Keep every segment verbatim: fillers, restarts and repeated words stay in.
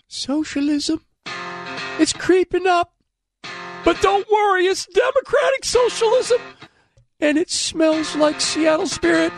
Socialism? It's creeping up. But don't worry, it's democratic socialism. And it smells like Seattle spirit.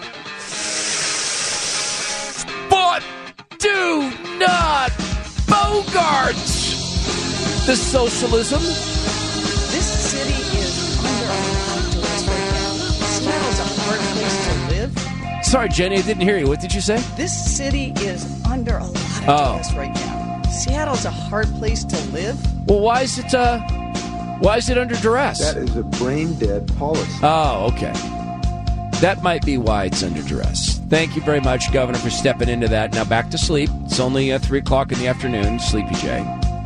But do not bogart the socialism. This city is under attack duress right now. Seattle's a hard place to live. Sorry, Jenny, I didn't hear you. What did you say? This city is under a lot of Oh. duress right now. Seattle's a hard place to live. Well, why is it, uh, why is it under duress? That is a brain-dead policy. Oh, okay. That might be why it's under duress. Thank you very much, Governor, for stepping into that. Now back to sleep. It's only uh, three o'clock in the afternoon. Sleepy Jay.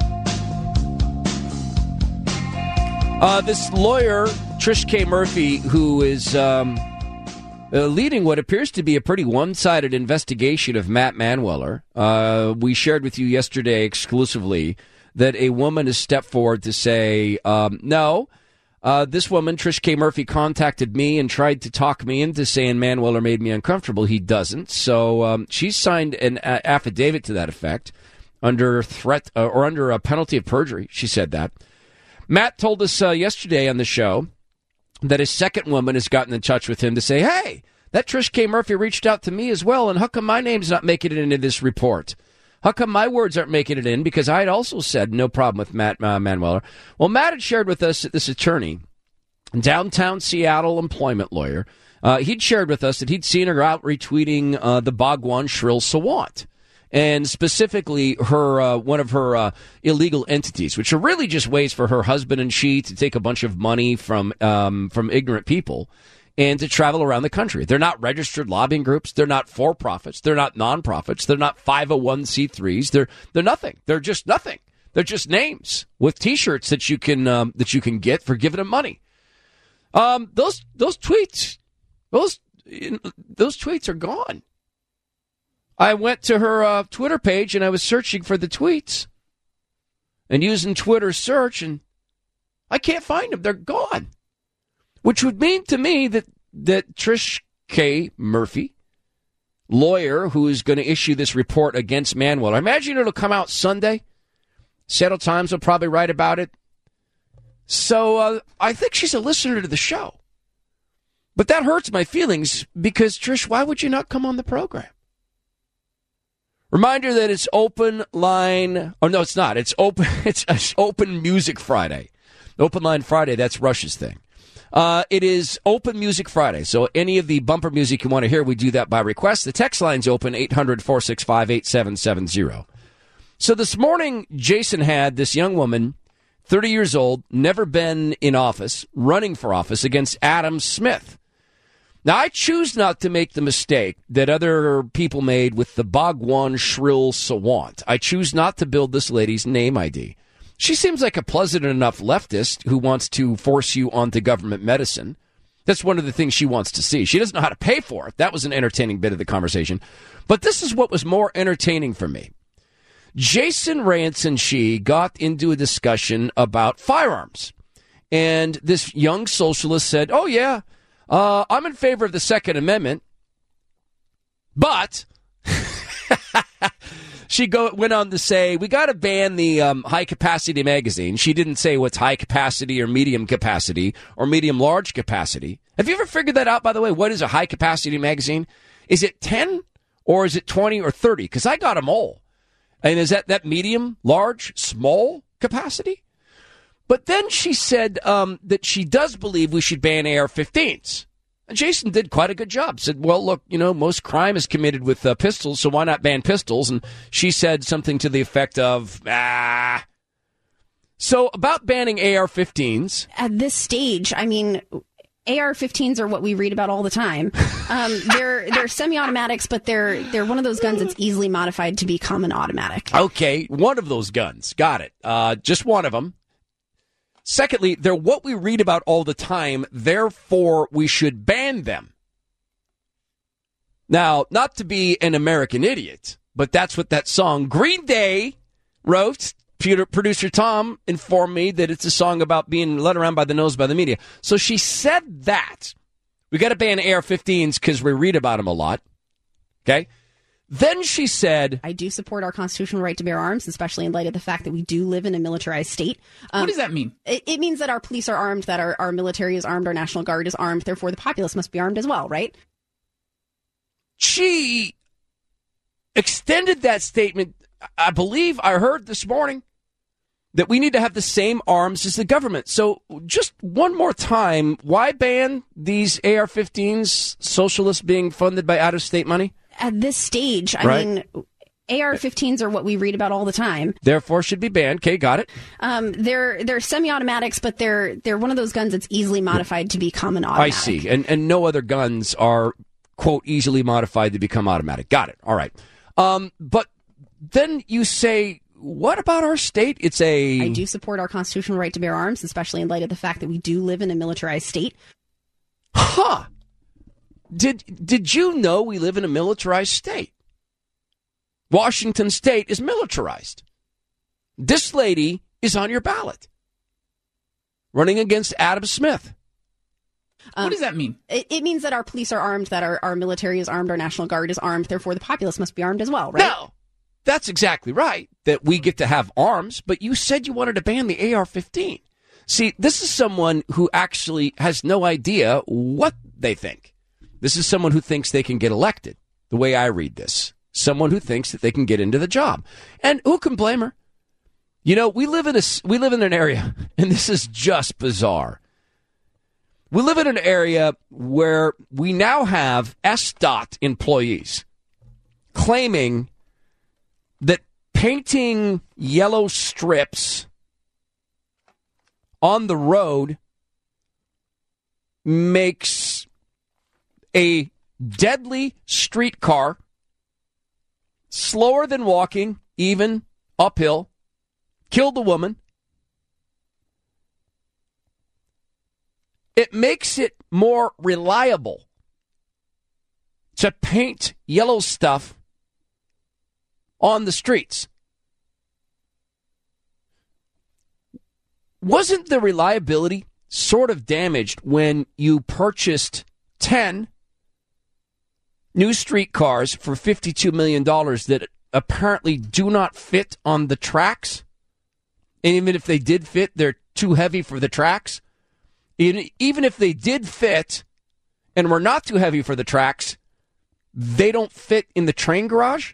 Uh, this lawyer, Trish K. Murphy, who is um, uh, leading what appears to be a pretty one-sided investigation of Matt Manweller. Uh, we shared with you yesterday exclusively that a woman has stepped forward to say, um, no, Uh, this woman, Trish K. Murphy, contacted me and tried to talk me into saying Manweller made me uncomfortable. He doesn't. So um, she signed an uh, affidavit to that effect under threat uh, or under a penalty of perjury. She said that. Matt told us uh, yesterday on the show that his second woman has gotten in touch with him to say, hey, that Trish K. Murphy reached out to me as well, and how come my name's not making it into this report? How come my words aren't making it in? Because I had also said no problem with Matt uh, Manweller. Well, Matt had shared with us that this attorney, downtown Seattle employment lawyer, uh, he'd shared with us that he'd seen her out retweeting uh, the Bhagwan Shrill Sawant, and specifically her uh, one of her uh, illegal entities, which are really just ways for her husband and she to take a bunch of money from um, from ignorant people and to travel around the country. They're not registered lobbying groups. They're not for-profits. They're not non-profits. They're not five oh one c threes. They're they're nothing. They're just nothing. They're just names with T-shirts that you can um, that you can get for giving them money. Um, those those tweets, those those tweets are gone. I went to her uh, Twitter page and I was searching for the tweets and using Twitter search, and I can't find them. They're gone. Which would mean to me that, that Trish K. Murphy, lawyer who is going to issue this report against Manweller, I imagine it'll come out Sunday. Seattle Times will probably write about it. So uh, I think she's a listener to the show. But that hurts my feelings because, Trish, why would you not come on the program? Reminder that it's open line. Oh, no, it's not. It's open. It's, it's open Music Friday. Open Line Friday. That's Rush's thing. Uh, it is Open Music Friday, so any of the bumper music you want to hear, we do that by request. The text line's open, eight hundred, four six five, eight seven seven zero. So this morning, Jason had this young woman, thirty years old, never been in office, running for office against Adam Smith. Now, I choose not to make the mistake that other people made with the Bhagwan Shrill Sawant. I choose not to build this lady's name I D. She seems like a pleasant enough leftist who wants to force you onto government medicine. That's one of the things she wants to see. She doesn't know how to pay for it. That was an entertaining bit of the conversation. But this is what was more entertaining for me. Jason Rance and she got into a discussion about firearms. And this young socialist said, oh, yeah, uh, I'm in favor of the Second Amendment. But... She go, went on to say, we got to ban the um, high-capacity magazine. She didn't say what's high-capacity or medium capacity or medium-large capacity. Have you ever figured that out, by the way? What is a high-capacity magazine? Is it ten or is it twenty or thirty? Because I got them all. And is that, that medium, large, small capacity? But then she said um, that she does believe we should ban A R fifteens. And Jason did quite a good job. Said, well, look, you know, most crime is committed with uh, pistols, so why not ban pistols? And she said something to the effect of, ah. So about banning A R fifteens. At this stage, I mean, A R fifteens are what we read about all the time. Um, they're they're semi-automatics, but they're they're one of those guns that's easily modified to become an automatic. Okay, one of those guns. Got it. Uh, just one of them. Secondly, they're what we read about all the time, therefore we should ban them. Now, not to be an American idiot, but that's what that song Green Day wrote. Producer Tom informed me that it's a song about being led around by the nose by the media. So she said that. We got to ban A R fifteens because we read about them a lot. Okay? Then she said, I do support our constitutional right to bear arms, especially in light of the fact that we do live in a militarized state. Um, what does that mean? It, it means that our police are armed, that our, our military is armed, our National Guard is armed. Therefore, the populace must be armed as well, right? She extended that statement. I believe I heard this morning that we need to have the same arms as the government. So just one more time, why ban these A R fifteens, socialists being funded by out-of-state money? At this stage, I Right. mean, A R fifteens are what we read about all the time. Therefore should be banned. Okay, got it. Um, they're they're semi-automatics, but they're they're one of those guns that's easily modified to become an automatic. I see. And and no other guns are, quote, easily modified to become automatic. Got it. All right. Um, but then you say, what about our state? It's a... I do support our constitutional right to bear arms, especially in light of the fact that we do live in a militarized state. Huh. Did did you know we live in a militarized state? Washington State is militarized. This lady is on your ballot, running against Adam Smith. Um, what does that mean? It, it means that our police are armed, that our, our military is armed, our National Guard is armed. Therefore, the populace must be armed as well, right? No, that's exactly right, that we get to have arms, but you said you wanted to ban the A R fifteen. See, this is someone who actually has no idea what they think. This is someone who thinks they can get elected, the way I read this. Someone who thinks that they can get into the job. And who can blame her? You know, we live in a, we live in an area, and this is just bizarre. We live in an area where we now have S D O T employees claiming that painting yellow strips on the road makes a deadly streetcar slower than walking, even uphill, killed a woman. It makes it more reliable to paint yellow stuff on the streets. Wasn't the reliability sort of damaged when you purchased ten new streetcars for fifty-two million dollars that apparently do not fit on the tracks? And even if they did fit, they're too heavy for the tracks. Even if they did fit and were not too heavy for the tracks, they don't fit in the train garage?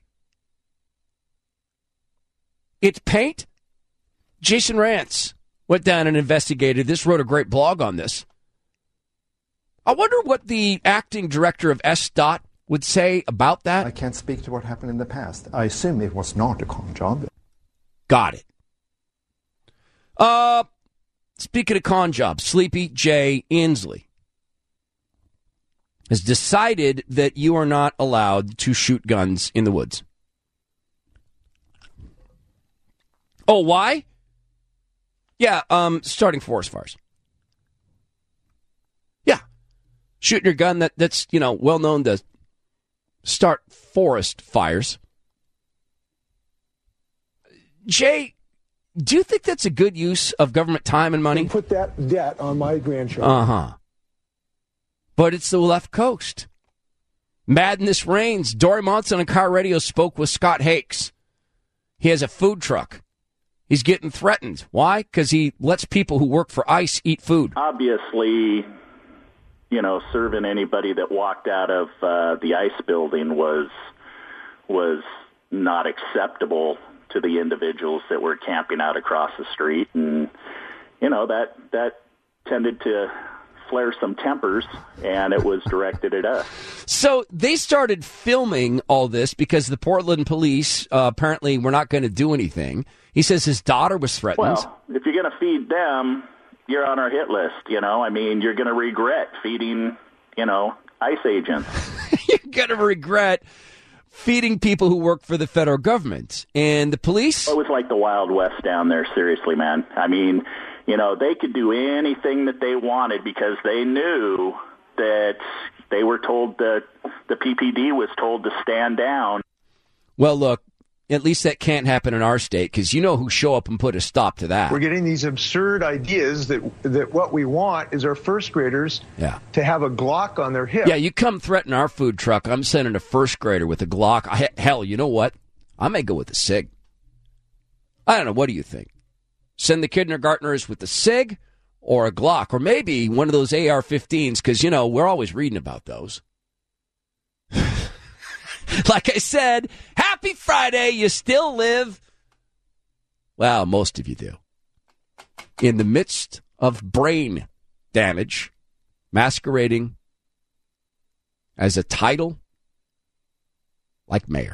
It's paint? Jason Rantz went down and investigated this, wrote a great blog on this. I wonder what the acting director of S D O T would say about that. I can't speak to what happened in the past. I assume it was not a con job. Got it. Uh, speaking of con jobs, Sleepy J. Inslee has decided that you are not allowed to shoot guns in the woods. Oh, why? Yeah, um, starting forest fires. Yeah. Shooting your gun that, that's, you know, well known to start forest fires. Jay, do you think that's a good use of government time and money? Put that debt on my grandchildren. Uh-huh. But it's the left coast. Madness reigns. Dory Monson on Car Radio spoke with Scott Hakes. He has a food truck. He's getting threatened. Why? Because he lets people who work for ICE eat food. Obviously, you know, serving anybody that walked out of uh, the ICE building was was not acceptable to the individuals that were camping out across the street, and you know that that tended to flare some tempers, and it was directed at us. So they started filming all this because the Portland police uh, apparently were not going to do anything. He says his daughter was threatened. Well, if you're going to feed them, you're on our hit list, you know? I mean, you're going to regret feeding, you know, ICE agents. You're going to regret feeding people who work for the federal government. And the police? It was like the Wild West down there, seriously, man. I mean, you know, they could do anything that they wanted because they knew that they were told that the P P D was told to stand down. Well, look, at least that can't happen in our state, because you know who show up and put a stop to that. We're getting these absurd ideas that that what we want is our first graders yeah. to have a Glock on their hip. Yeah, you come threaten our food truck, I'm sending a first grader with a Glock. I, hell, you know what? I may go with a SIG. I don't know. What do you think? Send the kindergartners with a SIG or a Glock, or maybe one of those A R fifteens, because, you know, we're always reading about those. Like I said, happy Friday. You still live. Well, most of you do. In the midst of brain damage, masquerading as a title like mayor.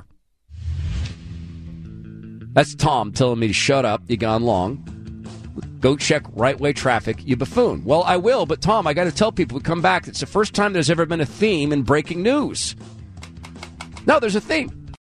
That's Tom telling me to shut up. You gone long. Go check right-way traffic, you buffoon. Well, I will, but Tom, I got to tell people who come back, it's the first time there's ever been a theme in breaking news. No, there's a theme.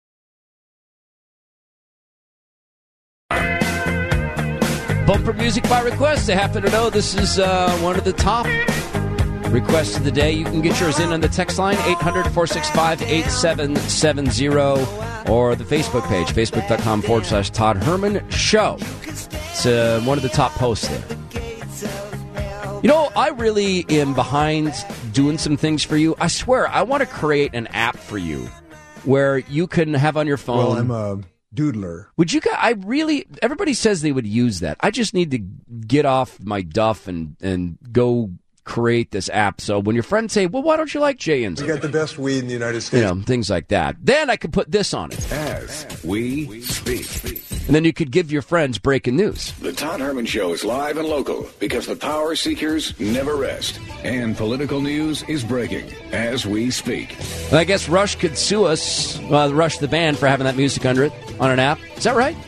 Bumper music by request. I happen to know this is uh, one of the top requests of the day. You can get yours in on the text line, eight hundred, four six five, eight seven seven zero, or the Facebook page, facebook.com forward slash Todd Herman Show. It's uh, one of the top posts there. You know, I really am behind doing some things for you. I swear, I want to create an app for you where you can have on your phone. Well, I'm a doodler. Would you guys, I really, everybody says they would use that. I just need to get off my duff and, and go create this app. So when your friends say, well, why don't you like Jay and We got the best weed in the United States. You know, things like that. Then I could put this on it. As we speak. And then you could give your friends breaking news. The Todd Herman Show is live and local because the power seekers never rest. And political news is breaking as we speak. And I guess Rush could sue us, uh, Rush the band, for having that music under it on an app. Is that right?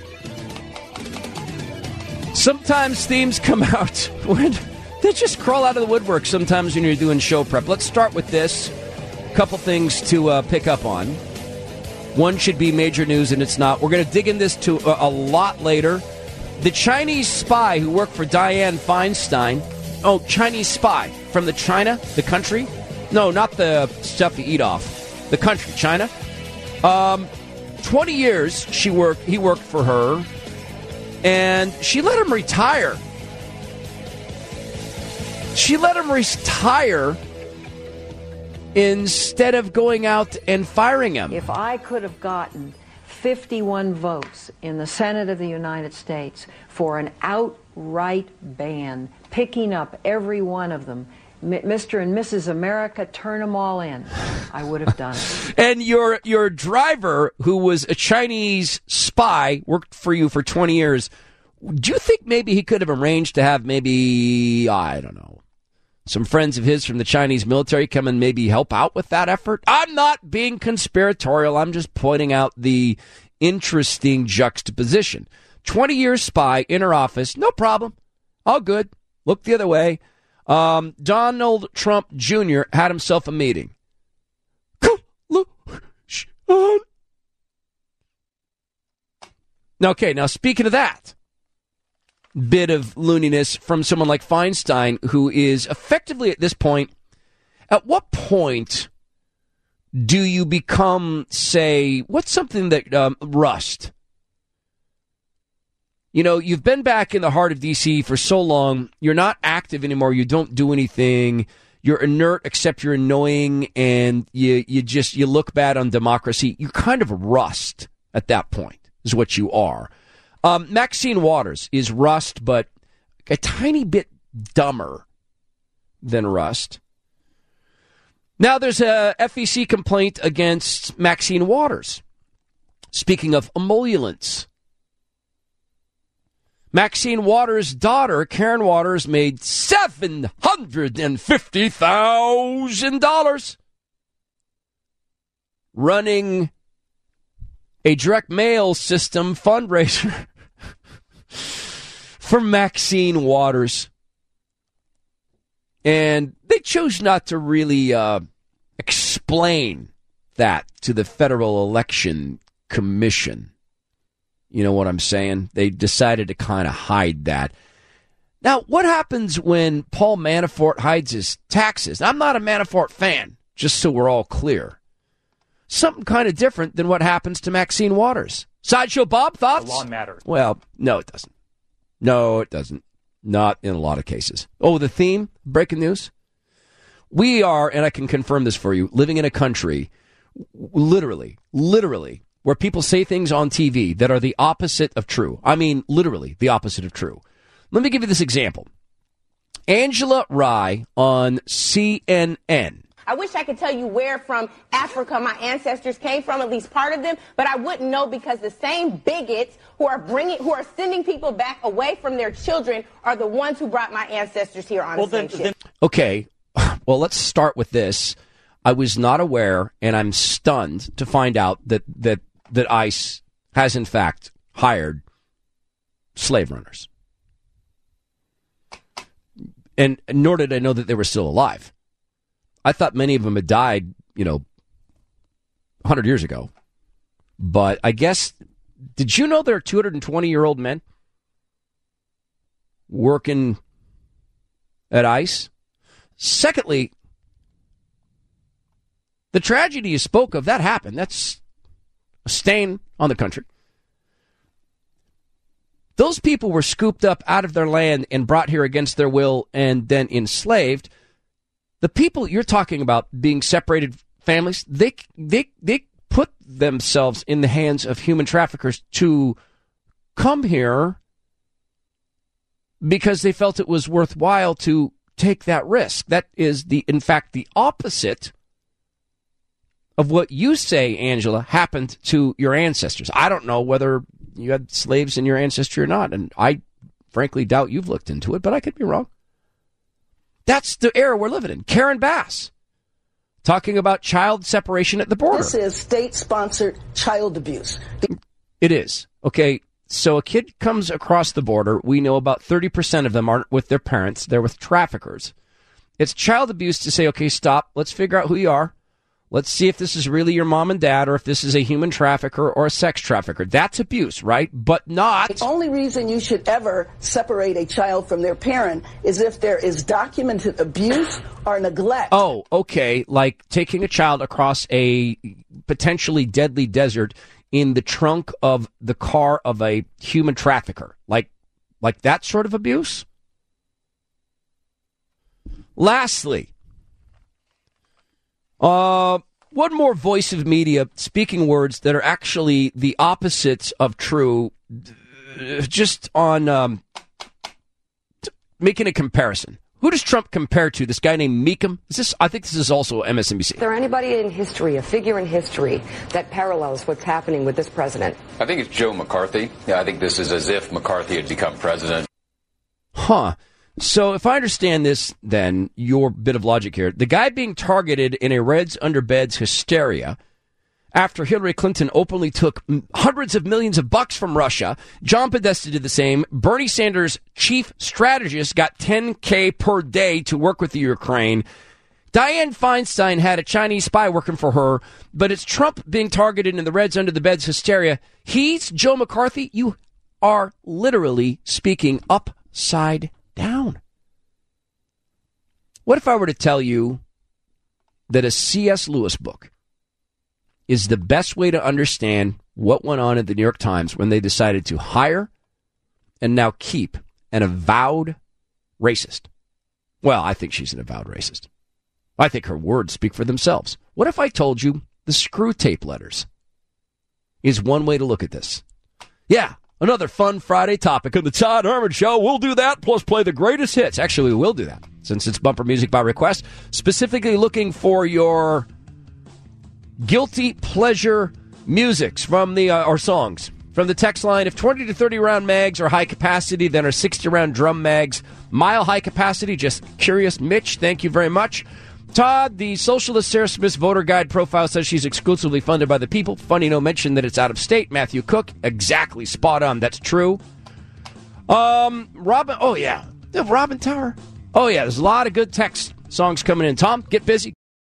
Sometimes themes come out when they just crawl out of the woodwork sometimes when you're doing show prep. Let's start with this. A couple things to uh, pick up on. One should be major news, and it's not. We're going to dig in this to a, a lot later. The Chinese spy who worked for Dianne Feinstein. Oh, Chinese spy from the China, the country. No, not the stuff you eat off. The country, China. Um, twenty years she worked. He worked for her, and she let him retire. She let him retire instead of going out and firing him. If I could have gotten fifty-one votes in the Senate of the United States for an outright ban, picking up every one of them, Mister and Missus America, turn them all in, I would have done it. And your your driver, who was a Chinese spy, worked for you for twenty years, do you think maybe he could have arranged to have maybe, I don't know, some friends of his from the Chinese military come and maybe help out with that effort? I'm not being conspiratorial. I'm just pointing out the interesting juxtaposition. twenty years spy in her office. No problem. All good. Look the other way. Um, Donald Trump Junior had himself a meeting. Okay, now speaking of that bit of looniness from someone like Feinstein, who is effectively at this point, at what point do you become, say, what's something that, um, Rust? You know, you've been back in the heart of D C for so long, you're not active anymore, you don't do anything, you're inert except you're annoying, and you, you just, you look bad on democracy. You kind of rust at that point, is what you are. Um, Maxine Waters is Rust, but a tiny bit dumber than Rust. Now there's a F E C complaint against Maxine Waters. Speaking of emoluments, Maxine Waters' daughter, Karen Waters, made seven hundred fifty thousand dollars running a direct mail system fundraiser for Maxine Waters. And they chose not to really uh, explain that to the Federal Election Commission. You know what I'm saying? They decided to kind of hide that. Now, what happens when Paul Manafort hides his taxes? I'm not a Manafort fan, just so we're all clear. Something kind of different than what happens to Maxine Waters. Sideshow Bob, thoughts? The law matters. Well, no, it doesn't. No, it doesn't. Not in a lot of cases. Oh, the theme, breaking news. We are, and I can confirm this for you, living in a country, literally, literally, where people say things on T V that are the opposite of true. I mean, literally, the opposite of true. Let me give you this example. Angela Rye on C N N. I wish I could tell you where from Africa my ancestors came from, at least part of them, but I wouldn't know because the same bigots who are bringing, who are sending people back away from their children are the ones who brought my ancestors here on well, the same then, ship. Then- okay, well, let's start with this. I was not aware, and I'm stunned to find out that that that ICE has in fact hired slave runners, and nor did I know that they were still alive. I thought many of them had died, you know, one hundred years ago. But I guess, did you know there are two hundred twenty-year-old men working at ICE? Secondly, the tragedy you spoke of, that happened. That's a stain on the country. Those people were scooped up out of their land and brought here against their will and then enslaved. The people you're talking about being separated families, they they they put themselves in the hands of human traffickers to come here because they felt it was worthwhile to take that risk. That is, the in fact, the opposite of what you say, Angela, happened to your ancestors. I don't know whether you had slaves in your ancestry or not, and I frankly doubt you've looked into it, but I could be wrong. That's the era we're living in. Karen Bass, talking about child separation at the border. This is state-sponsored child abuse. It is. Okay, so a kid comes across the border. We know about thirty percent of them aren't with their parents. They're with traffickers. It's child abuse to say, okay, stop. Let's figure out who you are. Let's see if this is really your mom and dad or if this is a human trafficker or a sex trafficker. That's abuse, right? But not... The only reason you should ever separate a child from their parent is if there is documented abuse or neglect. Oh, okay. Like taking a child across a potentially deadly desert in the trunk of the car of a human trafficker. Like, like that sort of abuse? Lastly... Uh, one more voice of media speaking words that are actually the opposites of true, just on um, making a comparison. Who does Trump compare to? This guy named Meekum? Is this? I think this is also M S N B C. Is there anybody in history, a figure in history, that parallels what's happening with this president? I think it's Joe McCarthy. Yeah, I think this is as if McCarthy had become president. Huh. So if I understand this, then, your bit of logic here, the guy being targeted in a Reds under beds hysteria after Hillary Clinton openly took hundreds of millions of bucks from Russia, John Podesta did the same, Bernie Sanders' chief strategist got ten K per day to work with the Ukraine, Dianne Feinstein had a Chinese spy working for her, but it's Trump being targeted in the Reds under the beds hysteria. He's Joe McCarthy. You are literally speaking upside down. What if I were to tell you that a C S Lewis book is the best way to understand what went on at the New York Times when they decided to hire and now keep an avowed racist? Well, I think she's an avowed racist. I think her words speak for themselves. What if I told you the Screw Tape letters is one way to look at this? Yeah. Another fun Friday topic on the Todd Herman Show. We'll do that, plus play the greatest hits. Actually, we will do that, since it's bumper music by request. Specifically looking for your guilty pleasure musics from the, uh, or songs from the text line. If twenty to thirty round mags are high capacity, then are sixty round drum mags mile high capacity. Just curious. Mitch, thank you very much. Todd, the socialist Sarah Smith's voter guide profile says she's exclusively funded by the people. Funny no mention that it's out of state. Matthew Cook, exactly spot on. That's true. Um, Robin, oh yeah, the Robin Tower. Oh yeah, there's a lot of good text songs coming in. Tom, get busy.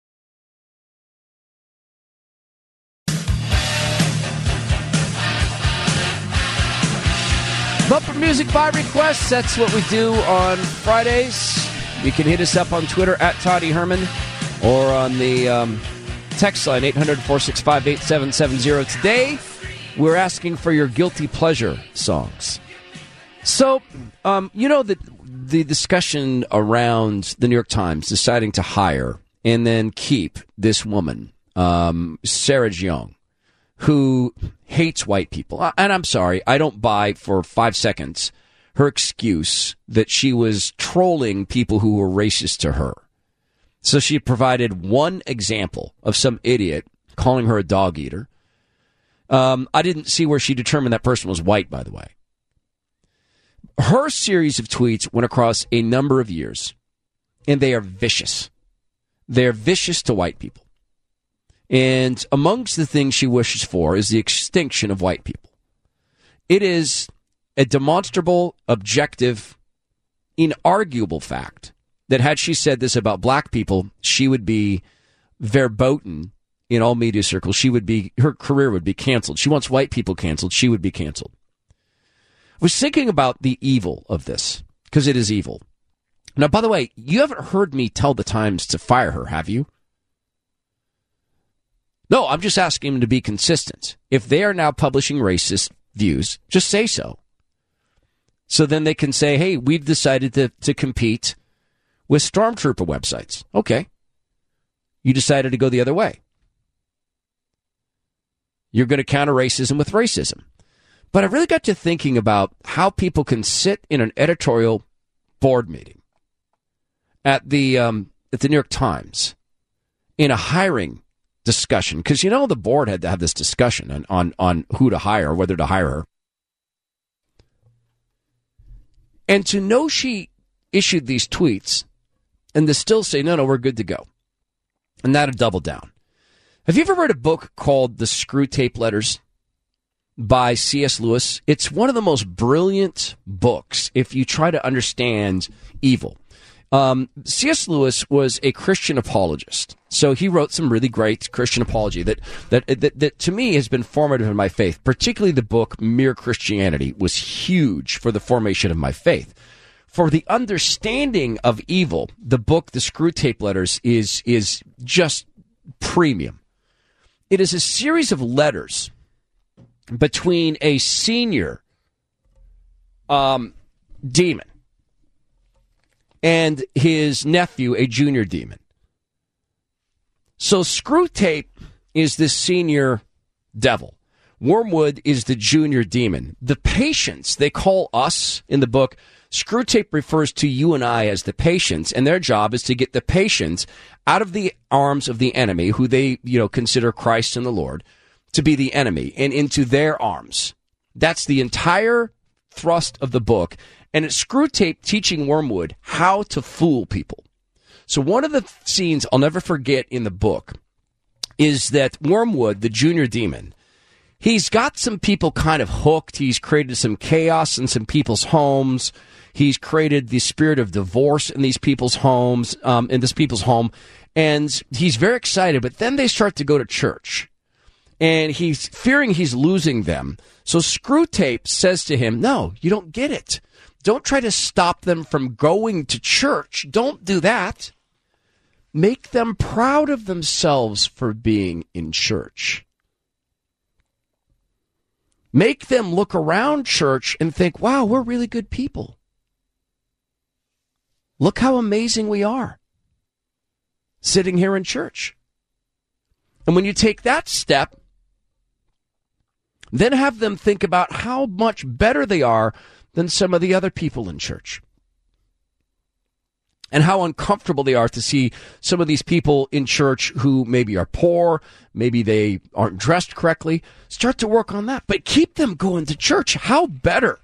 Bumper music by request. That's what we do on Fridays. You can hit us up on Twitter at Toddy Herman or on the um, text line eight hundred, four six five, eight seven seven zero. Today, we're asking for your guilty pleasure songs. So, um, you know, the, the discussion around the New York Times deciding to hire and then keep this woman, um, Sarah Jeong, who hates white people. And I'm sorry, I don't buy for five seconds her excuse that she was trolling people who were racist to her. So she provided one example of some idiot calling her a dog eater. Um, I didn't see where she determined that person was white, by the way. Her series of tweets went across a number of years, and they are vicious. They're vicious to white people. And amongst the things she wishes for is the extinction of white people. It is a demonstrable, objective, inarguable fact that had she said this about black people, she would be verboten in all media circles. She would be, her career would be canceled. She wants white people canceled. She would be canceled. I was thinking about the evil of this, because it is evil. Now, by the way, you haven't heard me tell the Times to fire her, have you? No, I'm just asking them to be consistent. If they are now publishing racist views, just say so. So then they can say, hey, we've decided to, to compete with Stormtrooper websites. Okay. You decided to go the other way. You're going to counter racism with racism. But I really got to thinking about how people can sit in an editorial board meeting at the um, at the New York Times in a hiring discussion, because you know the board had to have this discussion on, on, on who to hire, whether to hire her. And to know she issued these tweets and to still say, no, no, we're good to go. And not to double down. Have you ever read a book called The Screw Tape Letters by C S Lewis? It's one of the most brilliant books if you try to understand evil. Um, C S Lewis was a Christian apologist. So he wrote some really great Christian apology that, that, that, that to me has been formative in my faith. Particularly the book Mere Christianity was huge for the formation of my faith. For the understanding of evil, the book The Screw Tape Letters is, is just premium. It is a series of letters between a senior um, demon and his nephew, a junior demon. So Screw Tape is this senior devil. Wormwood is the junior demon. The patients, they call us in the book, Screw Tape refers to you and I as the patients, and their job is to get the patients out of the arms of the enemy, who they, you know, consider Christ and the Lord to be the enemy, and into their arms. That's the entire thrust of the book. And it's Screw Tape teaching Wormwood how to fool people. So one of the scenes I'll never forget in the book is that Wormwood, the junior demon, he's got some people kind of hooked. He's created some chaos in some people's homes. He's created the spirit of divorce in these people's homes, um, in this people's home. And he's very excited, but then they start to go to church. And he's fearing he's losing them. So Screw Tape says to him, no, you don't get it. Don't try to stop them from going to church. Don't do that. Make them proud of themselves for being in church. Make them look around church and think, wow, we're really good people. Look how amazing we are sitting here in church. And when you take that step, then have them think about how much better they are than some of the other people in church. And how uncomfortable they are to see some of these people in church who maybe are poor, maybe they aren't dressed correctly. Start to work on that. But keep them going to church. How better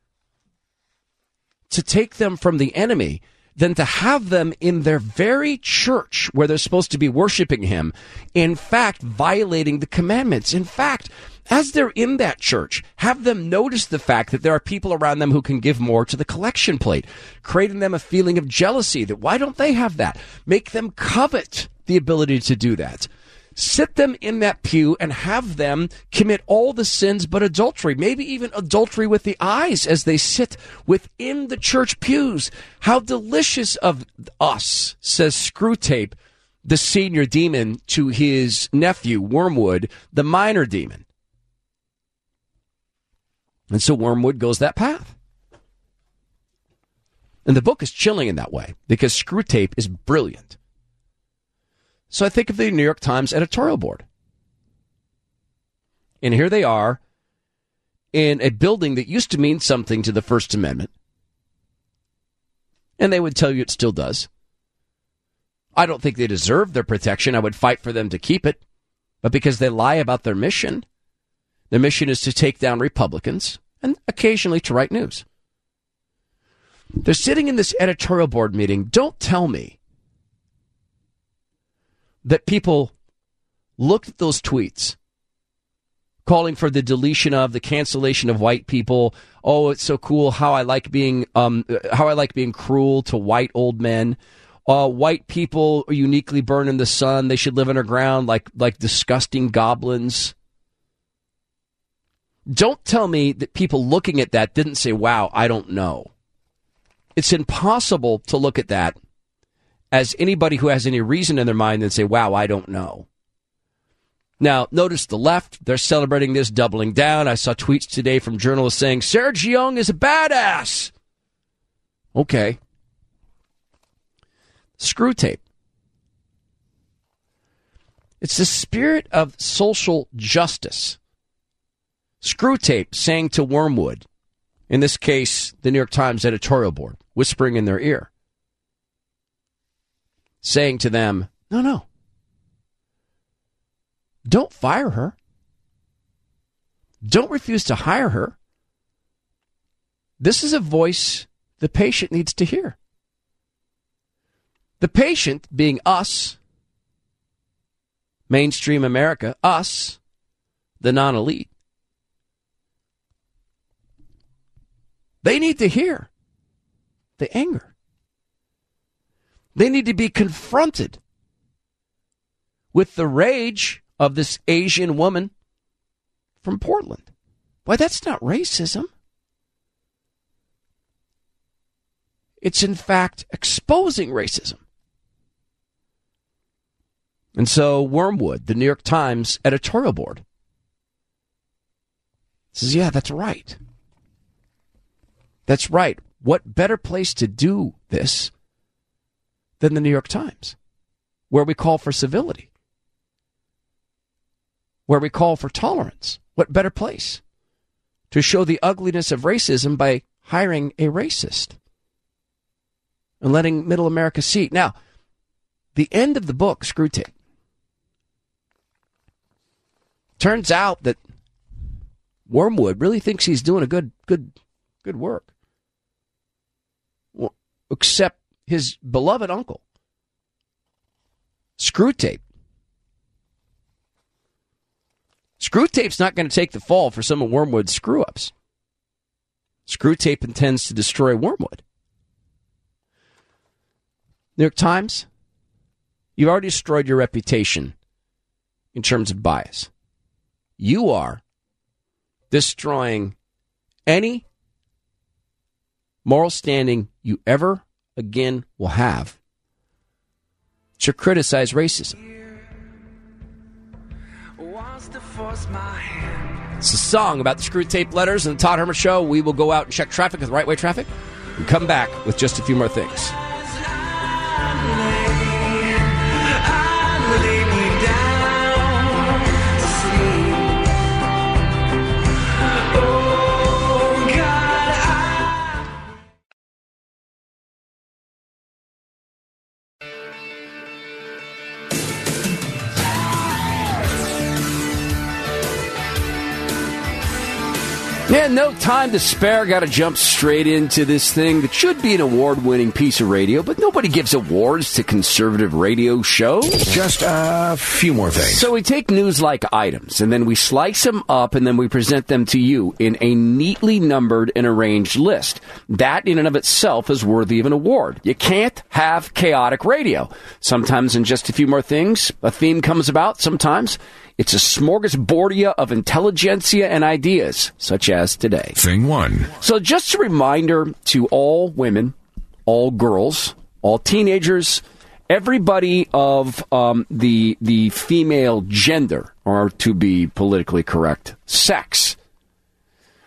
to take them from the enemy than to have them in their very church where they're supposed to be worshiping him, in fact, violating the commandments. In fact, as they're in that church, have them notice the fact that there are people around them who can give more to the collection plate, creating them a feeling of jealousy that why don't they have that? Make them covet the ability to do that. Sit them in that pew and have them commit all the sins but adultery, maybe even adultery with the eyes as they sit within the church pews. How delicious of us, says Screw Tape, the senior demon, to his nephew, Wormwood, the minor demon. And so Wormwood goes that path. And the book is chilling in that way because Screwtape is brilliant. So I think of the New York Times editorial board. And here they are in a building that used to mean something to the First Amendment. And they would tell you it still does. I don't think they deserve their protection. I would fight for them to keep it. But because they lie about their mission, their mission is to take down Republicans and occasionally to write news. They're sitting in this editorial board meeting. Don't tell me that people looked at those tweets calling for the deletion of, the cancellation of white people. Oh, it's so cool how I like being um how I like being cruel to white old men. Uh, white people are uniquely burned in the sun. They should live underground like like disgusting goblins. Don't tell me that people looking at that didn't say, wow, I don't know. It's impossible to look at that as anybody who has any reason in their mind and say, wow, I don't know. Now, notice the left, they're celebrating this, doubling down. I saw tweets today from journalists saying, Serge Young is a badass. Okay. Screwtape. It's the spirit of social justice. Screwtape saying to Wormwood, in this case, the New York Times editorial board, whispering in their ear, saying to them, no, no, don't fire her. Don't refuse to hire her. This is a voice the patient needs to hear. The patient being us, mainstream America, us, the non-elite. They need to hear the anger. They need to be confronted with the rage of this Asian woman from Portland. Why, that's not racism. It's, in fact, exposing racism. And so Wormwood, the New York Times editorial board, says, yeah, that's right. That's right. What better place to do this than the New York Times, where we call for civility, where we call for tolerance? What better place to show the ugliness of racism by hiring a racist and letting middle America see it? Now, the end of the book, Screwtape, turns out that Wormwood really thinks he's doing a good, good, good work. Well, except his beloved uncle, Screwtape. Screwtape's not going to take the fall for some of Wormwood's screw-ups. Screwtape intends to destroy Wormwood. New York Times, you've already destroyed your reputation in terms of bias. You are destroying any moral standing you ever again will have to criticize racism. It's a song about the Screwtape letters and the Todd Herman Show. We will go out and check traffic with Right Way Traffic and come back with just a few more things. Yeah, no time to spare. Got to jump straight into this thing that should be an award-winning piece of radio, but nobody gives awards to conservative radio shows. Just a few more things. So we take news-like items, and then we slice them up, and then we present them to you in a neatly numbered and arranged list. That, in and of itself, is worthy of an award. You can't have chaotic radio. Sometimes in just a few more things, a theme comes about. Sometimes it's a smorgasbordia of intelligentsia and ideas, such as today. Thing one. So just a reminder to all women, all girls, all teenagers, everybody of um, the the female gender, or to be politically correct, sex.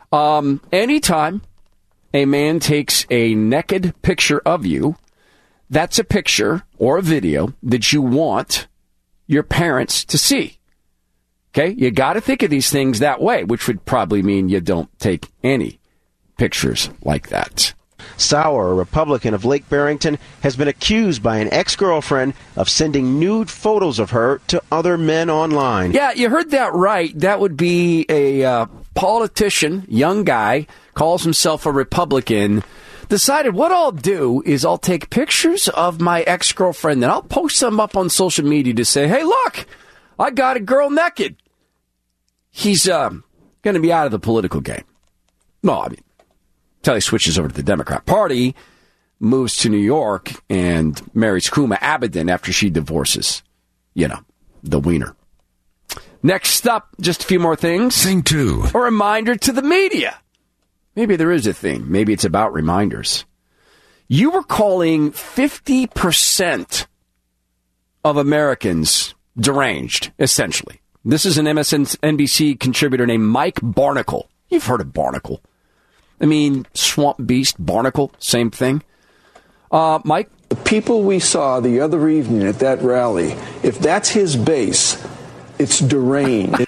Um, anytime a man takes a naked picture of you, that's a picture or a video that you want your parents to see. Okay? You got to think of these things that way, which would probably mean you don't take any pictures like that. Sauer, a Republican of Lake Barrington, has been accused by an ex-girlfriend of sending nude photos of her to other men online. Yeah, you heard that right. That would be a uh, politician, young guy, calls himself a Republican, decided what I'll do is I'll take pictures of my ex-girlfriend and I'll post them up on social media to say, hey, look, I got a girl naked. He's uh, going to be out of the political game. No, I mean, until he switches over to the Democrat Party, moves to New York, and marries Huma Abedin after she divorces, you know, the wiener. Next up, just a few more things. Thing two. A reminder to the media. Maybe there is a thing. Maybe it's about reminders. You were calling fifty percent of Americans deranged, essentially. This is an M S N B C contributor named Mike Barnicle. You've heard of Barnicle. I mean, Swamp Beast, Barnacle, same thing. Uh, Mike? The people we saw the other evening at that rally, if that's his base, it's deranged.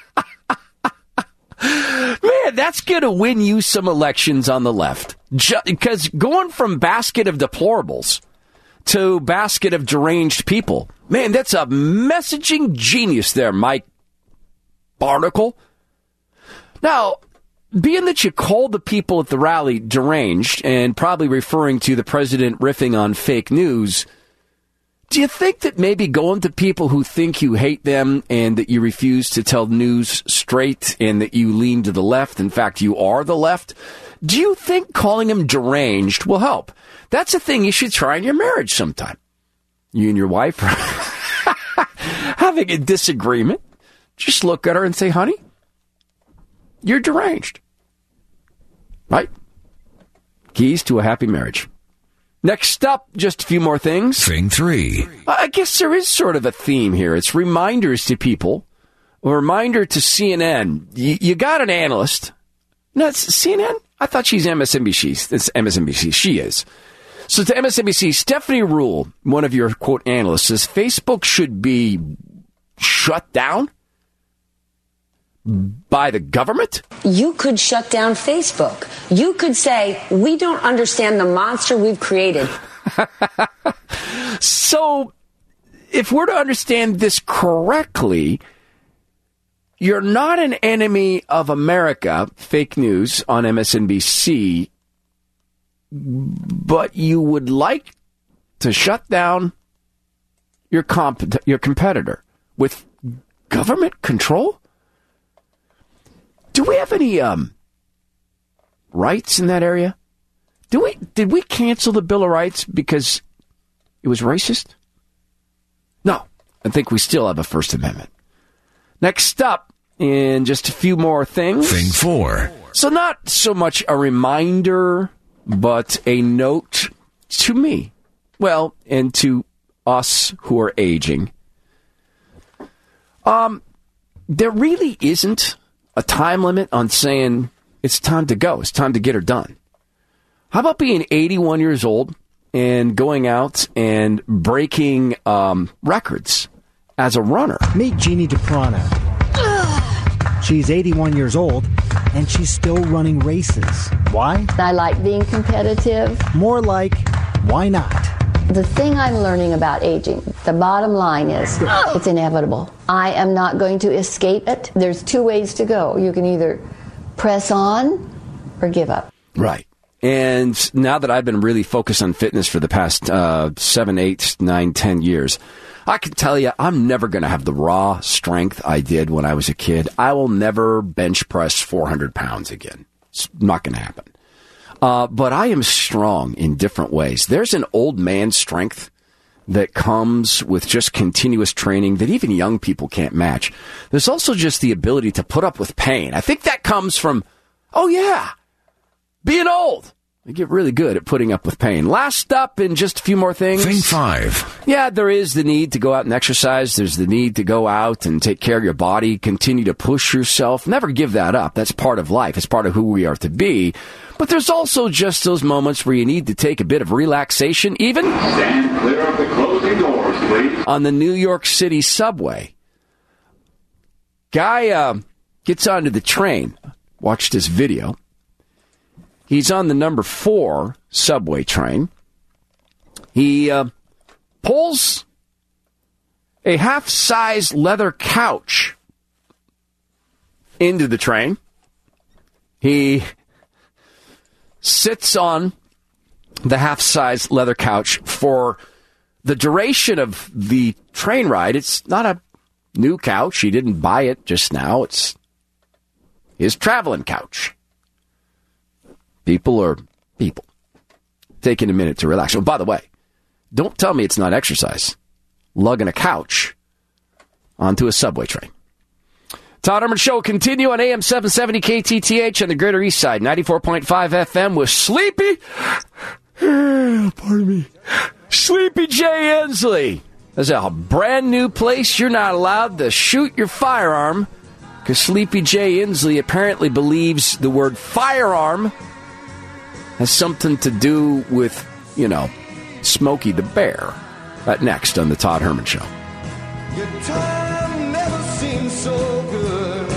Man, that's going to win you some elections on the left. Just, because going from basket of deplorables to basket of deranged people, man, that's a messaging genius there, Mike Barnacle. Now, being that you called the people at the rally deranged and probably referring to the president riffing on fake news, do you think that maybe going to people who think you hate them and that you refuse to tell news straight and that you lean to the left, in fact, you are the left, do you think calling them deranged will help? That's a thing you should try in your marriage sometime. You and your wife are having a disagreement. Just look at her and say, honey, you're deranged. Right? Keys to a happy marriage. Next up, just a few more things. Thing three. I guess there is sort of a theme here. It's reminders to people. A reminder to C N N. You, you got an analyst. No, it's C N N? I thought she's M S N B C. It's M S N B C. She is. So to M S N B C, Stephanie Rule, one of your, quote, analysts, says Facebook should be shut down by the government? You could shut down Facebook. You could say, we don't understand the monster we've created. So, if we're to understand this correctly, you're not an enemy of America, fake news on M S N B C, but you would like to shut down your comp- your competitor with government control? Do we have any um, rights in that area? Do we? Did we cancel the Bill of Rights because it was racist? No. I think we still have a First Amendment. Next up, in just a few more things. Thing four. So not so much a reminder, but a note to me. Well, and to us who are aging. Um, there really isn't a time limit on saying it's time to go. It's time to get her done. How about being eighty-one years old and going out and breaking um, records as a runner? Meet Jeannie DiPrano. She's eighty-one years old, and she's still running races. Why? I like being competitive. More like, why not? The thing I'm learning about aging, the bottom line is, it's inevitable. I am not going to escape it. There's two ways to go. You can either press on or give up. Right. And now that I've been really focused on fitness for the past uh, seven, eight, nine, ten years, I can tell you I'm never going to have the raw strength I did when I was a kid. I will never bench press four hundred pounds again. It's not going to happen. Uh, but I am strong in different ways. There's an old man strength that comes with just continuous training that even young people can't match. There's also just the ability to put up with pain. I think that comes from, oh yeah, being old. They get really good at putting up with pain. Last up, in just a few more things. Thing five. Yeah, there is the need to go out and exercise. There's the need to go out and take care of your body, continue to push yourself. Never give that up. That's part of life. It's part of who we are to be. But there's also just those moments where you need to take a bit of relaxation, even Stand clear of the closing doors, please. on the New York City subway. Guy uh, gets onto the train. Watch this video. He's on the number four subway train. He uh, pulls a half-size leather couch into the train. He sits on the half-size leather couch for the duration of the train ride. It's not a new couch. He didn't buy it just now. It's his traveling couch. People are people. Taking a minute to relax. Oh, by the way, don't tell me it's not exercise. Lugging a couch onto a subway train. Todd Herman Show will continue on A M seven seventy K T T H on the Greater East Side, ninety-four point five F M with Sleepy. Pardon me. Sleepy Jay Inslee. There's a brand new place you're not allowed to shoot your firearm because Sleepy Jay Inslee apparently believes the word firearm has something to do with, you know, Smokey the Bear. That next on the Todd Herman Show. Your time never seemed so good.